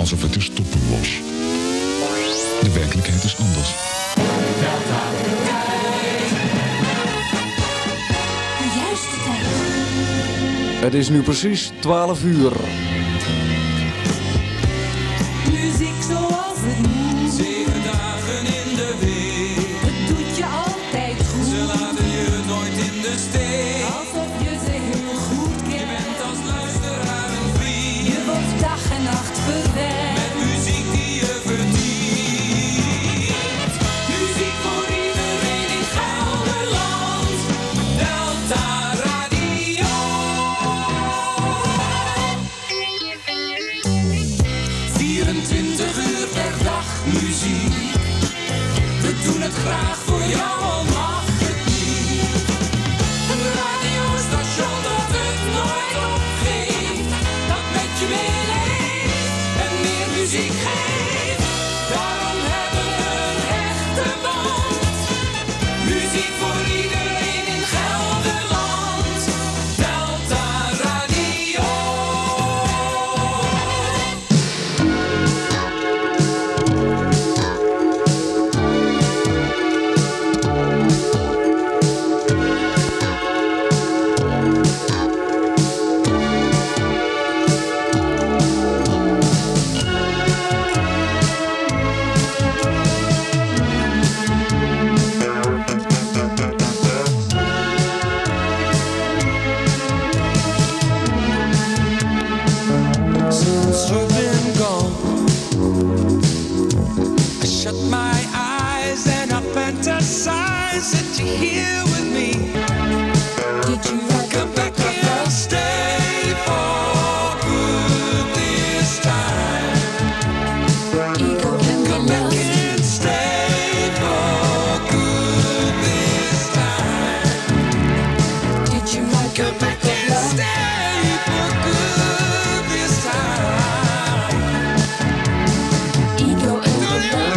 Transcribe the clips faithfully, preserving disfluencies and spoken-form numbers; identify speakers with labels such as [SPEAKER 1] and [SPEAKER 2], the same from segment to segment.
[SPEAKER 1] alsof het te stoppen was. De werkelijkheid is anders.
[SPEAKER 2] De juiste tijd.
[SPEAKER 3] Het is nu precies twaalf uur.
[SPEAKER 2] Muziek zoals het moet.
[SPEAKER 4] Zeven dagen in de week.
[SPEAKER 2] Het doet je altijd goed.
[SPEAKER 4] Ze laten je nooit in de steek.
[SPEAKER 2] Alsof je ze heel goed
[SPEAKER 4] Je
[SPEAKER 2] kent.
[SPEAKER 4] bent als luisteraar een vriend.
[SPEAKER 2] Je wordt dag en nacht verwend.
[SPEAKER 4] Met muziek die je verdient. Muziek voor iedereen in Gelderland. Delta Radio. vierentwintig uur per dag muziek. We doen het graag voor jou, al mag het niet. Een radiostation dat het nooit opgeeft. Dat met je meeleeft en meer muziek geeft. Daarom hebben we een echte band. Muziek voor iedereen in Gelderland. Delta Radio. Since you've been gone, I shut my eyes and I fantasize that you're here with me.
[SPEAKER 2] Did you like
[SPEAKER 4] Come back and stay for good this time.
[SPEAKER 2] ego and
[SPEAKER 4] Come back
[SPEAKER 2] love?
[SPEAKER 4] and stay for good this time.
[SPEAKER 2] Did you like
[SPEAKER 4] Come back and stay for good this time.
[SPEAKER 2] ego and love?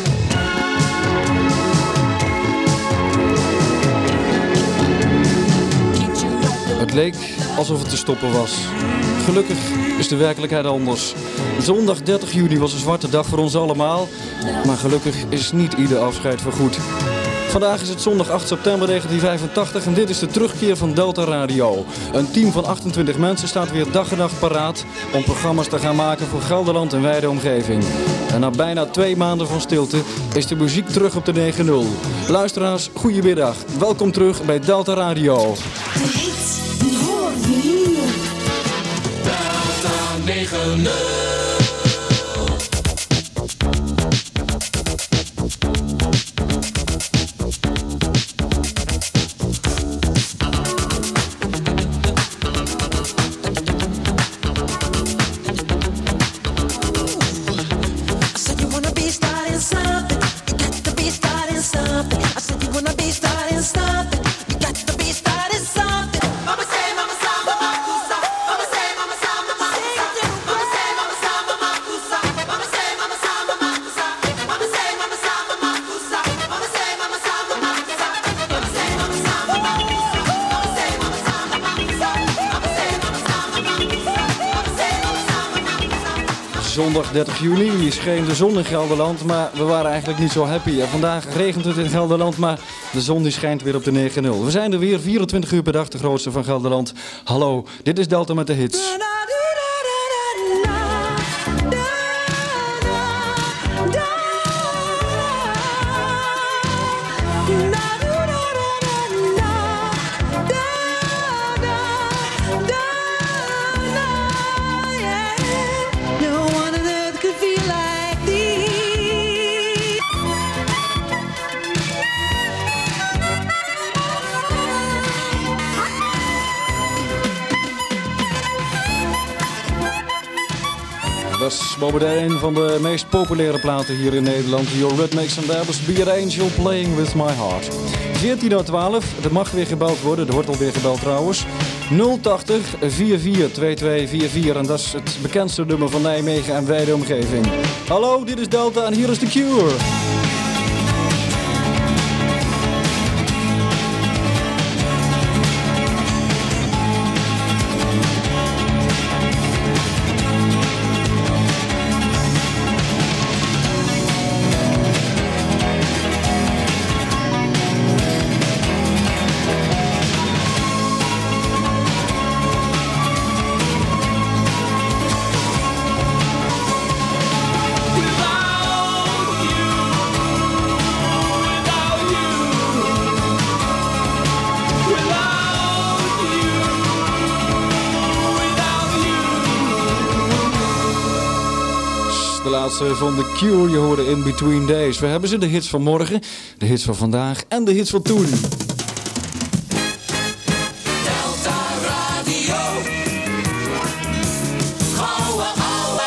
[SPEAKER 2] Did you like
[SPEAKER 3] Het leek alsof het te stoppen was. Gelukkig is de werkelijkheid anders. Zondag dertig juni was een zwarte dag voor ons allemaal. Maar gelukkig is niet ieder afscheid vergoed. Vandaag is het zondag acht september negentien vijfentachtig en dit is de terugkeer van Delta Radio. Een team van achtentwintig mensen staat weer dag en nacht paraat om programma's te gaan maken voor Gelderland en wijde omgeving. En na bijna twee maanden van stilte is de muziek terug op de negen nul. Luisteraars, goedemiddag. Welkom terug bij Delta Radio.
[SPEAKER 2] de hits? Die hoor je hier.
[SPEAKER 4] Delta negen nul.
[SPEAKER 5] I said you wanna be starting something. You got to be starting something. I said you wanna be starting something. You got to be starting something. Mama say, mama samba, mama kusa. Mama say, mama samba, mama kusa. Mama say, mama samba, mama kusa. Mama say, mama samba, mama kusa. Mama say, mama samba, mama kusa. Mama say, mama samba, mama kusa. Mama say, mama samba, mama kusa. Mama say, mama samba, mama kusa. Mama say, mama samba, mama kusa. Mama say, mama samba, mama kusa.
[SPEAKER 3] Zondag dertig juni scheen de zon in Gelderland, maar we waren eigenlijk niet zo happy. En vandaag regent het in Gelderland, maar de zon die schijnt weer op de negen nul. We zijn er weer, vierentwintig uur per dag, de grootste van Gelderland. Hallo, dit is Delta met de hits.
[SPEAKER 5] No one on earth could feel like this.
[SPEAKER 3] Dat is momenteel een van de meest populaire platen hier in Nederland. Your Rhythmics and that was Be an Angel Playing With My Heart. veertien uur twaalf, er mag weer gebeld worden, er wordt alweer gebeld trouwens. nul tachtig, vierentveertig, tweeëntwintig vierenveertig en dat is het bekendste nummer van Nijmegen en wijde omgeving. Hallo, dit is Delta en hier is The Cure. plaatsen van The Cure. Je hoorde In Between Days. We hebben ze, de hits van morgen, de hits van vandaag en de hits van toen.
[SPEAKER 4] Delta Radio. Gouden ouwe.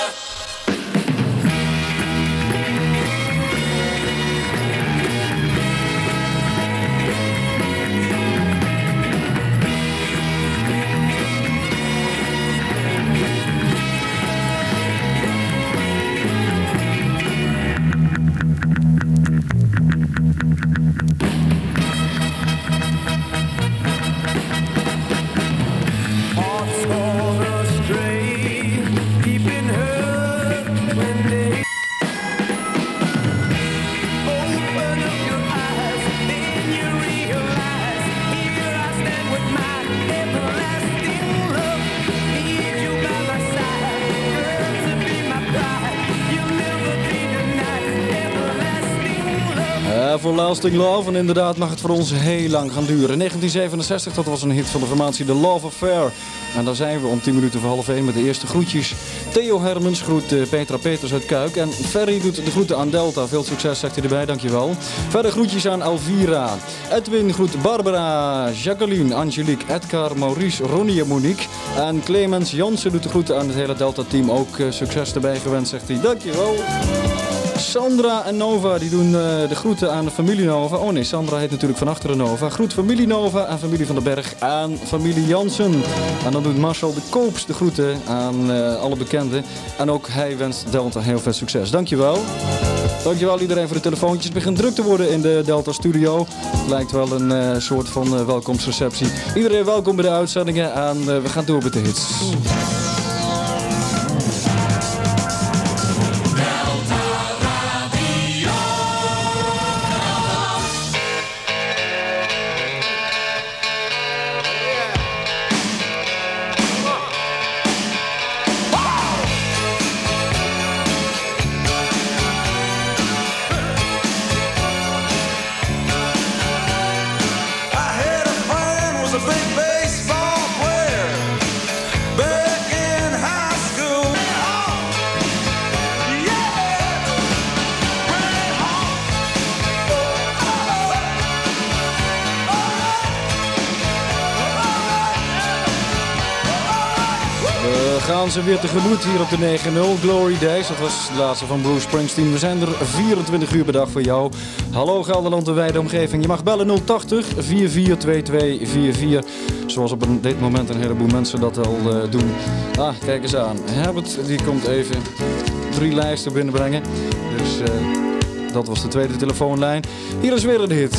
[SPEAKER 3] Voor Lasting Love. En inderdaad mag het voor ons heel lang gaan duren. negentien zevenenzestig, dat was een hit van de formatie The Love Affair. En daar zijn we om tien minuten voor half één met de eerste groetjes. Theo Hermens groet uh, Petra Peters uit Kuik. En Ferry doet de groeten aan Delta. Veel succes, zegt hij erbij, dankjewel. Verder groetjes aan Elvira. Edwin groet Barbara, Jacqueline, Angelique, Edgar, Maurice, Ronnie en Monique. En Clemens Jansen doet de groeten aan het hele Delta-team. Ook uh, succes erbij gewenst, zegt hij. Dankjewel. Sandra en Nova die doen uh, de groeten aan de familie Nova. Oh nee, Sandra heet natuurlijk van achteren Nova. Groet familie Nova en familie van den Berg aan familie Jansen. En dan doet Marcel de Koops de groeten aan uh, alle bekenden. En ook hij wenst Delta heel veel succes. Dankjewel. Dankjewel iedereen voor de telefoontjes. Het begint druk te worden in de Delta studio. Het lijkt wel een uh, soort van uh, welkomstreceptie. Iedereen welkom bij de uitzendingen en uh, we gaan door met de hits. Gaan ze weer tegemoet hier op de negen nul. Glory Days, dat was de laatste van Bruce Springsteen. We zijn er vierentwintig uur per dag voor jou. Hallo Gelderland, de wijde omgeving. Je mag bellen nul tachtig, vier vier twee twee vier vier. Zoals op een, dit moment een heleboel mensen dat al uh, doen. Ah, kijk eens aan. Herbert, die komt even drie lijsten binnenbrengen. Dus uh, dat was de tweede telefoonlijn. Hier is weer een hit.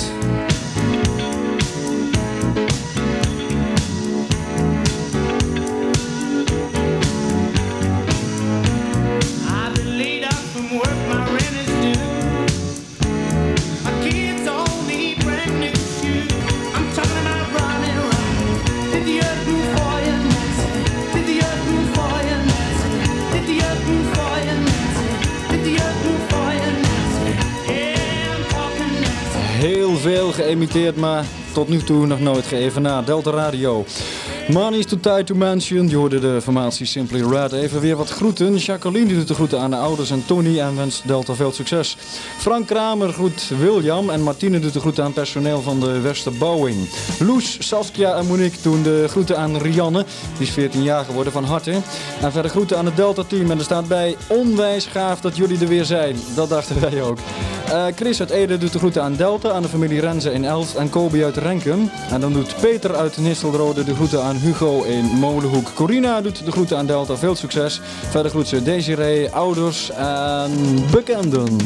[SPEAKER 3] Veel geëmiteerd, maar tot nu toe nog nooit geëvenaard. Delta Radio. Money's too tight to mention. Je hoorde de formatie Simply Red. Even weer wat groeten. Jacqueline doet de groeten aan de ouders en Tony en wenst Delta veel succes. Frank Kramer groet William en Martine doet de groeten aan het personeel van de Westerbouwing. Loes, Saskia en Monique doen de groeten aan Rianne. Die is veertien jaar geworden, van harte. En verder groeten aan het Delta team. En er staat bij: onwijs gaaf dat jullie er weer zijn. Dat dachten wij ook. Uh, Chris uit Ede doet de groeten aan Delta, aan de familie Renze in Elst en Kobe uit Renkum. En dan doet Peter uit Nistelrode de groeten aan Hugo in Molenhoek. Corina doet de groeten aan Delta, veel succes. Verder groet ze Desiree, ouders en bekenden.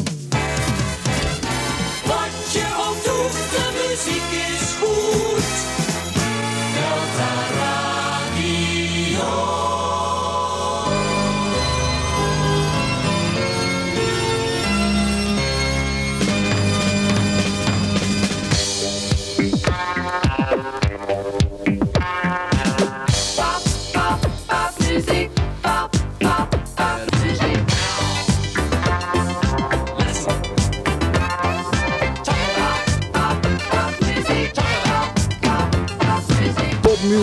[SPEAKER 4] Wat je ook doet, de muziek is goed. Delta Radio.
[SPEAKER 5] Music, pop, pop, pop, music. Let's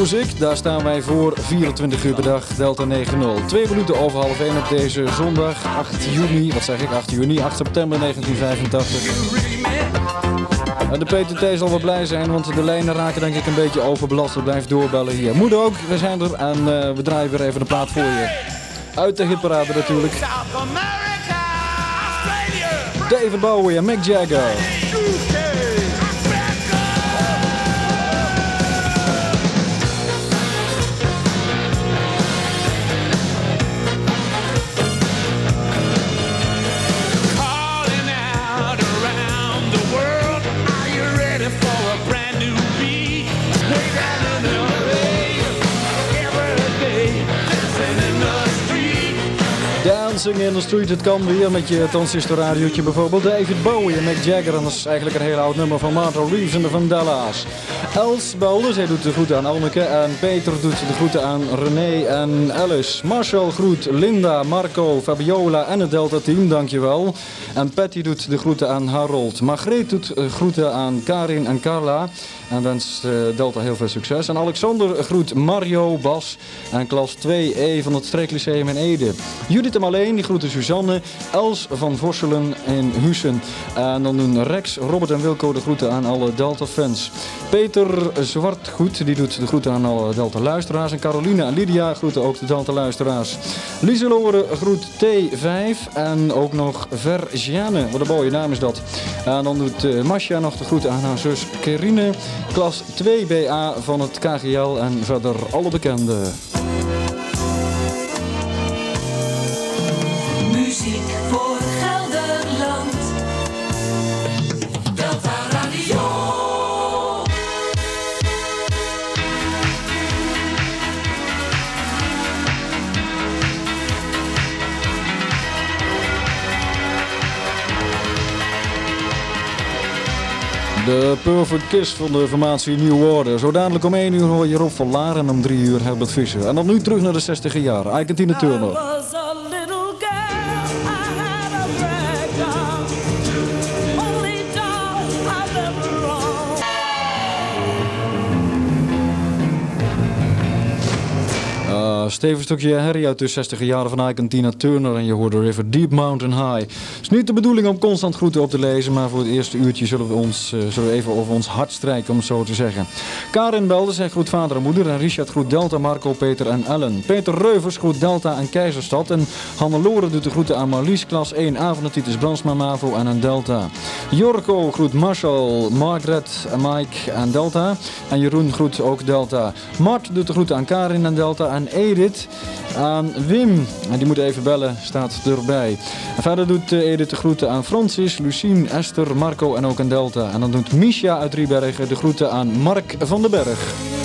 [SPEAKER 3] Music, daar staan wij voor vierentwintig uur per dag, Delta negen nul. Twee minuten over half één op deze zondag, acht juni, wat zeg ik, acht juni, acht september negentien vijfentachtig. En de P T T zal wel blij zijn, want de lijnen raken denk ik een beetje overbelast. Blijf doorbellen hier. Moet ook, we zijn er en uh, we draaien weer even de plaat voor je. Uit de hitparade natuurlijk. David Bowie en Mick Jagger. Dancing in the Street, het kan weer met je transistorradiootje bijvoorbeeld. David Bowie en Mick Jagger, en dat is eigenlijk een heel oud nummer van Martha Reeves en de Vandellas. Els belde, zij doet de groeten aan Anneke en Peter doet de groeten aan René en Alice. Marcel groet Linda, Marco, Fabiola en het Delta team, dankjewel. En Patty doet de groeten aan Harold. Margreet doet groeten aan Karin en Carla en wenst uh, Delta heel veel succes. En Alexander groet Mario, Bas en klas twee E van het Streeklyceum in Ede. Judith hem alleen, die groeten Suzanne, Els van Vorselen in Hussen. En dan doen Rex, Robert en Wilco de groeten aan alle Delta-fans. Peter Zwartgoed, die doet de groeten aan alle Delta-luisteraars. En Caroline en Lydia groeten ook de Delta-luisteraars. Lieselore groet T vijf en ook nog Vergiane. Wat een mooie naam is dat. En dan doet uh, Masja nog de groeten aan haar zus Kerine. Klas twee B A van het K G L en verder alle bekenden.
[SPEAKER 2] Muziek voor Gelderland. Delta Radio.
[SPEAKER 3] De Perfect Kiss van de formatie New Order. Zo dadelijk om één uur hoor je Rob van Laar en om drie uur Herbert Visser. En dan nu terug naar de zestiger jaren. Ike en Tina Turner. Uh, stevig stukje herrie uit de zestiger jaren van Ike en Tina Turner en je hoort de River Deep Mountain High. Het is niet de bedoeling om constant groeten op te lezen, maar voor het eerste uurtje zullen we, ons, uh, zullen we even over ons hart strijken, om het zo te zeggen. Karin belde, zij groet vader en moeder en Richard groet Delta, Marco, Peter en Ellen. Peter Reuvers groet Delta en Keizerstad en Hannelore doet de groeten aan Marlies, klas één A van de Titus Brandsma, Mavo en een Delta. Jorgo groet Marshall, Margaret, Mike en Delta en Jeroen groet ook Delta. Mart doet de groeten aan Karin en Delta en Edith aan Wim. En die moet even bellen, staat erbij. En verder doet Edith de groeten aan Francis, Lucien, Esther, Marco en ook aan Delta. En dan doet Misha uit Driebergen de groeten aan Mark van den Berg.